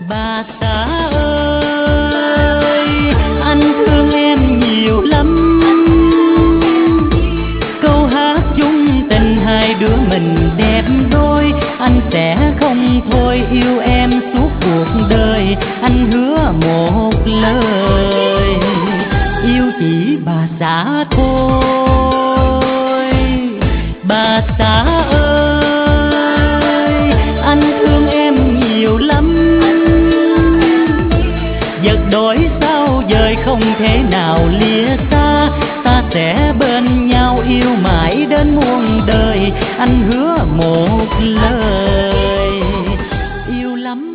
Bà xã ơi, anh thương em nhiều lắm. Câu hát chung tình hai đứa mình đẹp đôi. Anh sẽ không thôi yêu em suốt cuộc đời. Anh hứa một lời, yêu chỉ bà xã thôi. Bà xã ơi, anh thương em nhiều lắm. Vật đổi sao dời không thể nào lìa xa.